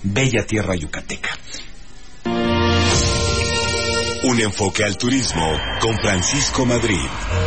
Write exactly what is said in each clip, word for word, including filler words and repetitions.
bella tierra yucateca. Un enfoque al turismo con Francisco Madrid.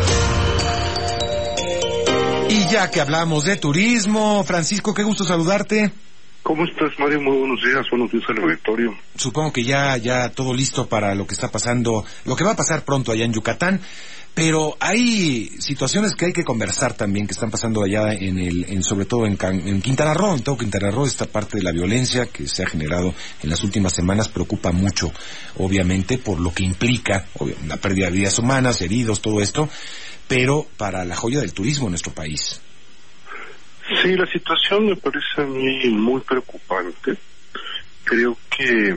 Y ya que hablamos de turismo, Francisco, qué gusto saludarte. ¿Cómo estás, Mario? Muy buenos días, buenos días al auditorio. Supongo que ya, ya todo listo para lo que está pasando, lo que va a pasar pronto allá en Yucatán, pero hay situaciones que hay que conversar también, que están pasando allá en el, en sobre todo en, en Quintana Roo, en todo Quintana Roo. Esta parte de la violencia que se ha generado en las últimas semanas preocupa mucho, obviamente, por lo que implica obvio, la pérdida de vidas humanas, heridos, todo esto, pero para la joya del turismo en nuestro país. Sí, la situación me parece a mí muy preocupante. Creo que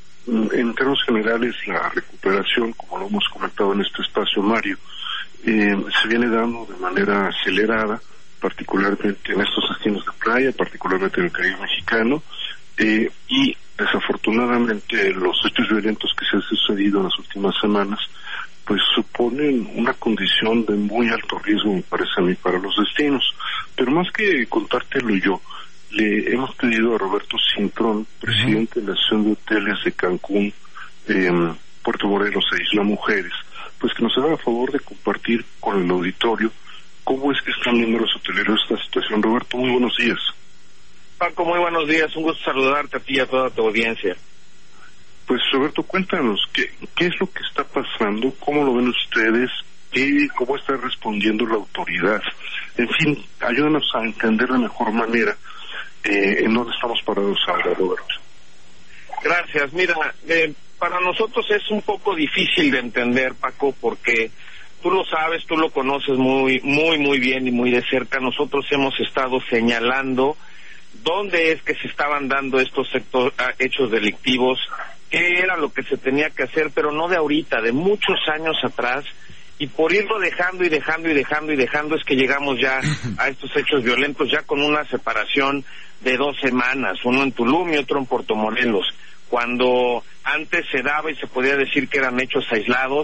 en términos generales la recuperación, como lo hemos comentado en este espacio, Mario, eh, se viene dando de manera acelerada, particularmente en estos destinos de playa, particularmente en el Caribe mexicano, eh, y desafortunadamente los hechos violentos que se han sucedido en las últimas semanas pues suponen una condición de muy alto riesgo, me parece a mí, para los destinos. Pero más que contártelo yo, le hemos pedido a Roberto Cintrón, presidente uh-huh. de la Asociación de Hoteles de Cancún, eh, Puerto Morelos e Isla Mujeres, pues que nos haga favor de compartir con el auditorio cómo es que están viendo los hoteleros esta situación. Roberto, muy buenos días. Paco, muy buenos días, un gusto saludarte a ti y a toda tu audiencia. Pues Roberto, cuéntanos, ¿qué, qué es lo que está pasando? ¿Cómo lo ven ustedes? ¿Y cómo está respondiendo la autoridad? En fin, ayúdanos a entender de mejor manera eh, en dónde estamos parados ahora, Roberto. Gracias. Mira, eh, para nosotros es un poco difícil de entender, Paco, porque tú lo sabes, tú lo conoces muy, muy, muy bien y muy de cerca. Nosotros hemos estado señalando dónde es que se estaban dando estos sector, hechos delictivos, qué era lo que se tenía que hacer, pero no de ahorita, de muchos años atrás, y por irlo dejando y dejando y dejando y dejando es que llegamos ya a estos hechos violentos, ya con una separación de dos semanas, uno en Tulum y otro en Puerto Morelos, cuando antes se daba y se podía decir que eran hechos aislados,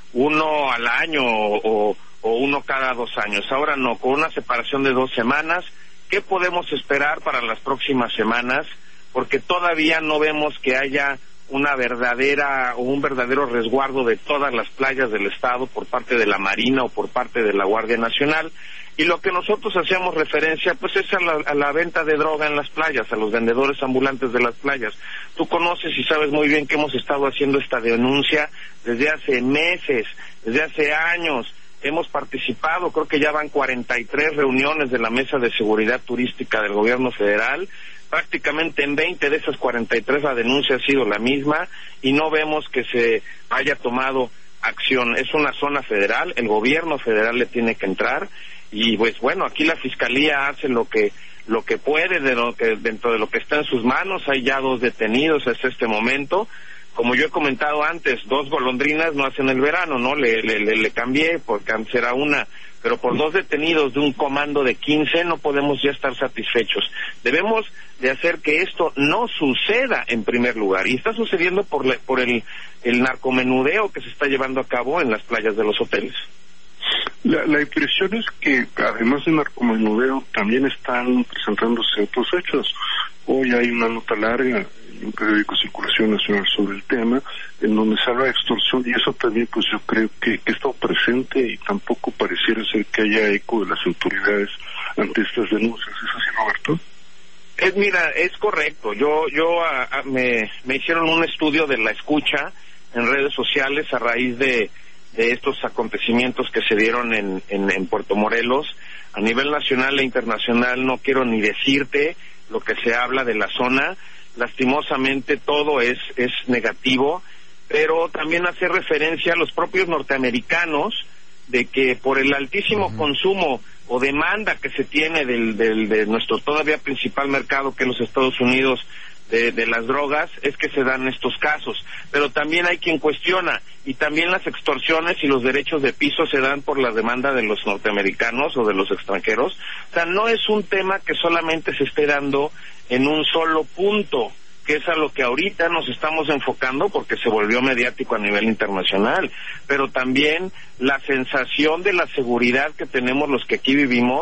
uno al año o, o uno cada dos años. Ahora no, con una separación de dos semanas. ¿Qué podemos esperar para las próximas semanas? Porque todavía no vemos que haya una verdadera o un verdadero resguardo de todas las playas del estado por parte de la Marina o por parte de la Guardia Nacional, y lo que nosotros hacíamos referencia pues es a la, a la venta de droga en las playas, a los vendedores ambulantes de las playas. Tú conoces y sabes muy bien que hemos estado haciendo esta denuncia desde hace meses, desde hace años. Hemos participado, creo que ya van cuarenta y tres reuniones de la Mesa de Seguridad Turística del Gobierno Federal. Prácticamente en veinte de esas cuarenta y tres la denuncia ha sido la misma y no vemos que se haya tomado acción. Es una zona federal, el gobierno federal le tiene que entrar y pues bueno, aquí la Fiscalía hace lo que lo que puede de lo que dentro de lo que está en sus manos. Hay ya dos detenidos hasta este momento. Como yo he comentado antes, dos golondrinas no hacen el verano, ¿no? Le, le, le, le cambié porque antes era una, pero por dos detenidos de un comando de quince no podemos ya estar satisfechos. Debemos de hacer que esto no suceda en primer lugar, y está sucediendo por, la, por el, el narcomenudeo que se está llevando a cabo en las playas de los hoteles. La, la impresión es que además de narcomenudeo también están presentándose otros hechos. Hoy hay una nota larga en un periódico de circulación nacional sobre el tema, en donde se habla de extorsión, y eso también pues yo creo que, que está presente y tampoco pareciera ser que haya eco de las autoridades ante estas denuncias. ¿Es así, Roberto? Es, mira, es correcto. Yo, yo a, a, me, me hicieron un estudio de la escucha en redes sociales a raíz de, de estos acontecimientos que se dieron en, en, en Puerto Morelos. A nivel nacional e internacional no quiero ni decirte lo que se habla de la zona. Lastimosamente todo es, es negativo, pero también hace referencia a los propios norteamericanos de que por el altísimo uh-huh. consumo o demanda que se tiene del, del, de nuestro todavía principal mercado, que es los Estados Unidos, de, de las drogas, es que se dan estos casos. Pero también hay quien cuestiona, y también las extorsiones y los derechos de piso se dan por la demanda de los norteamericanos o de los extranjeros. O sea, no es un tema que solamente se esté dando en un solo punto, que es a lo que ahorita nos estamos enfocando porque se volvió mediático a nivel internacional, pero también la sensación de la seguridad que tenemos los que aquí vivimos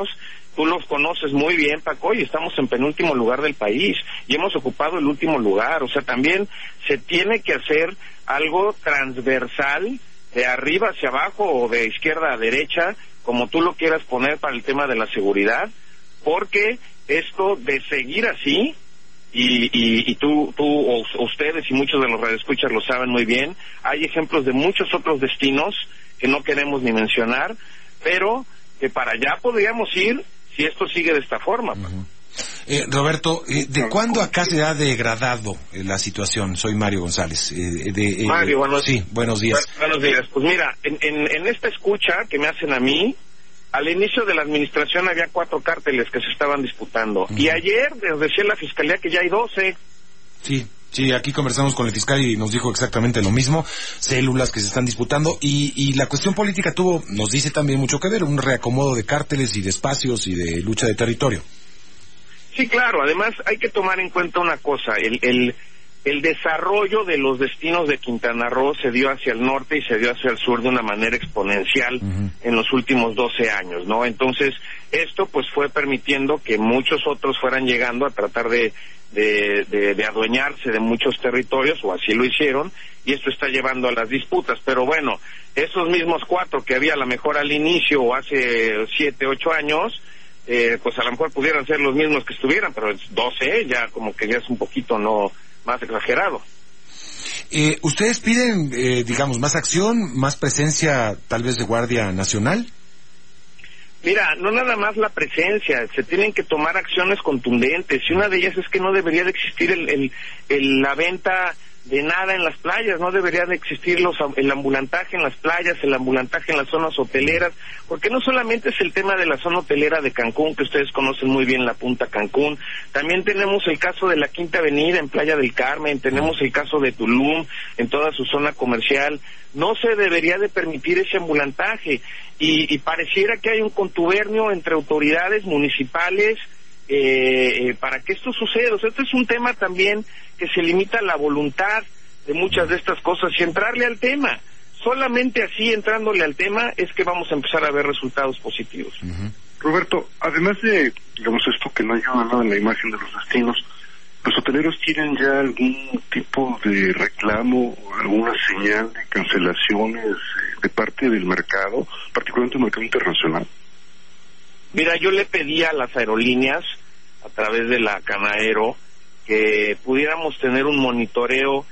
Tú los conoces muy bien, Paco, y estamos en penúltimo lugar del país y hemos ocupado el último lugar. O sea, también se tiene que hacer algo transversal, de arriba hacia abajo o de izquierda a derecha, como tú lo quieras poner, para el tema de la seguridad, porque esto de seguir así, y, y, y tú, tú o ustedes y muchos de los radioescuchas lo saben muy bien, hay ejemplos de muchos otros destinos que no queremos ni mencionar, pero que para allá podríamos ir si esto sigue de esta forma. Uh-huh. eh, Roberto, eh, ¿de cuándo acá se ha degradado eh, la situación? Soy Mario González. Eh, de, eh, Mario, buenos, sí, buenos días. Buenos días. Pues mira, en, en, en esta escucha que me hacen a mí, al inicio de la administración había cuatro cárteles que se estaban disputando. Uh-huh. Y ayer nos decía la Fiscalía que ya hay doce. Sí. Sí, aquí conversamos con el fiscal y nos dijo exactamente lo mismo, células que se están disputando, y, y la cuestión política tuvo, nos dice también mucho que ver, un reacomodo de cárteles y de espacios y de lucha de territorio. Sí, claro, además hay que tomar en cuenta una cosa, el, el, el desarrollo de los destinos de Quintana Roo se dio hacia el norte y se dio hacia el sur de una manera exponencial uh-huh. en los últimos doce años, ¿no? Entonces, esto pues fue permitiendo que muchos otros fueran llegando a tratar de De, de, de adueñarse de muchos territorios, o así lo hicieron, y esto está llevando a las disputas. Pero bueno, esos mismos cuatro que había a lo mejor al inicio o hace siete, ocho años, eh, pues a lo mejor pudieran ser los mismos que estuvieran, pero doce ya como que ya es un poquito no más exagerado. Eh, ¿Ustedes piden, eh, digamos, más acción, más presencia tal vez de Guardia Nacional? Mira, no nada más la presencia, se tienen que tomar acciones contundentes, y una de ellas es que no debería de existir el, el, el, la venta de nada en las playas, no debería de existir los, el ambulantaje en las playas, el ambulantaje en las zonas hoteleras, porque no solamente es el tema de la zona hotelera de Cancún, que ustedes conocen muy bien, la Punta Cancún, también tenemos el caso de la Quinta Avenida en Playa del Carmen, tenemos el caso de Tulum en toda su zona comercial. No se debería de permitir ese ambulantaje, y, y pareciera que hay un contubernio entre autoridades municipales eh, eh, para que esto suceda. O sea, este es un tema también que se limita a la voluntad de muchas de estas cosas y entrarle al tema. Solamente así, entrándole al tema, es que vamos a empezar a ver resultados positivos. Uh-huh. Roberto, además de, digamos, esto que no ayuda nada en la imagen de los destinos, ¿los hoteleros tienen ya algún tipo de reclamo, alguna señal de cancelaciones de parte del mercado, particularmente el mercado internacional? Mira, yo le pedí a las aerolíneas, a través de la Canaero, que pudiéramos tener un monitoreo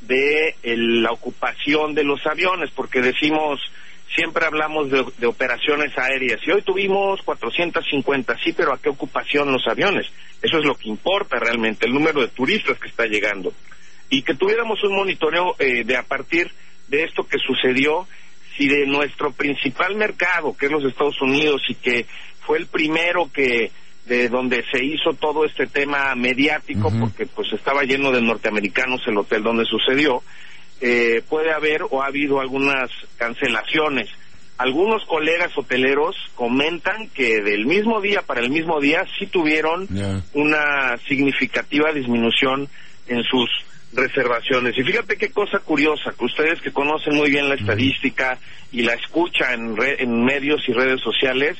de el, la ocupación de los aviones, porque decimos, siempre hablamos de, de operaciones aéreas, y hoy tuvimos cuatrocientos cincuenta, sí, pero ¿a qué ocupación los aviones? Eso es lo que importa realmente, el número de turistas que está llegando. Y que tuviéramos un monitoreo eh, de a partir de esto que sucedió, si de nuestro principal mercado, que es los Estados Unidos, y que fue el primero que de donde se hizo todo este tema mediático, uh-huh. porque pues estaba lleno de norteamericanos el hotel donde sucedió, eh, puede haber o ha habido algunas cancelaciones. Algunos colegas hoteleros comentan que del mismo día para el mismo día sí tuvieron yeah. una significativa disminución en sus reservaciones. Y fíjate qué cosa curiosa, que ustedes que conocen muy bien la estadística y la escucha en, re, en medios y redes sociales,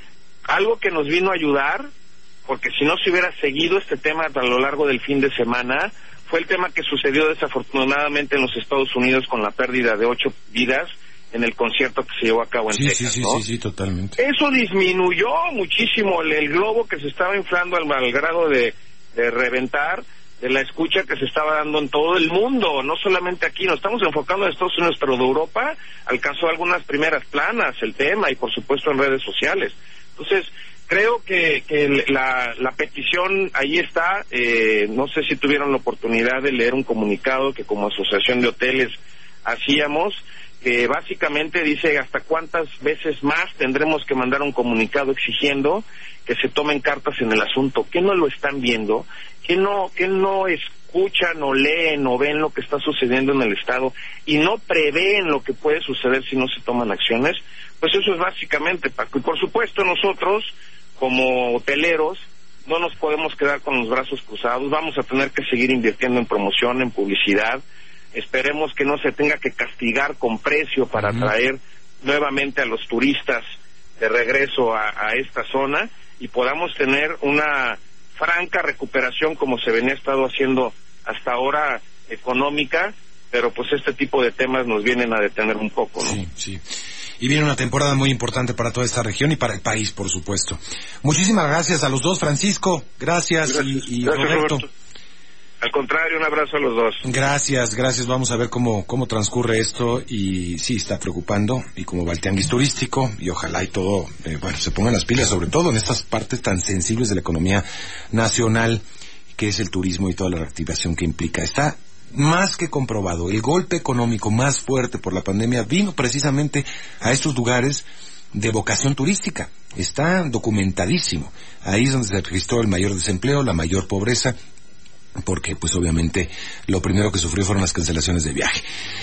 algo que nos vino a ayudar, porque si no se hubiera seguido este tema a lo largo del fin de semana, fue el tema que sucedió desafortunadamente en los Estados Unidos con la pérdida de ocho vidas en el concierto que se llevó a cabo en sí, Texas, sí, sí, ¿no? sí, sí, totalmente. Eso disminuyó muchísimo el, el globo que se estaba inflando al, al grado de, de reventar, de la escucha que se estaba dando en todo el mundo, no solamente aquí. Nos estamos enfocando en Estados Unidos, pero de Europa alcanzó algunas primeras planas el tema, y por supuesto en redes sociales. Entonces, creo que, que la, la petición ahí está. Eh, no sé si tuvieron la oportunidad de leer un comunicado que como asociación de hoteles hacíamos, que básicamente dice hasta cuántas veces más tendremos que mandar un comunicado exigiendo que se tomen cartas en el asunto. ¿Qué no lo están viendo? ¿Qué no, qué no escuchan o leen o ven lo que está sucediendo en el Estado y no prevén lo que puede suceder si no se toman acciones? Pues eso es básicamente, Paco. Y por supuesto nosotros, como hoteleros, no nos podemos quedar con los brazos cruzados. Vamos a tener que seguir invirtiendo en promoción, en publicidad. Esperemos que no se tenga que castigar con precio para uh-huh. atraer nuevamente a los turistas de regreso a, a esta zona, y podamos tener una franca recuperación como se venía estado haciendo hasta ahora económica, pero pues este tipo de temas nos vienen a detener un poco, ¿no? Sí, sí. Y viene una temporada muy importante para toda esta región y para el país, por supuesto. Muchísimas gracias a los dos, Francisco. Gracias, gracias. y, y gracias, Roberto. Roberto. Al contrario, un abrazo a los dos. Gracias, gracias. Vamos a ver cómo cómo transcurre esto y sí, está preocupando y cómo va el tianguis turístico y ojalá y todo, eh, bueno, se pongan las pilas, sobre todo en estas partes tan sensibles de la economía nacional, que es el turismo y toda la reactivación que implica. Está más que comprobado, el golpe económico más fuerte por la pandemia vino precisamente a estos lugares de vocación turística. Está documentadísimo. Ahí es donde se registró el mayor desempleo, la mayor pobreza, porque pues obviamente lo primero que sufrió fueron las cancelaciones de viaje.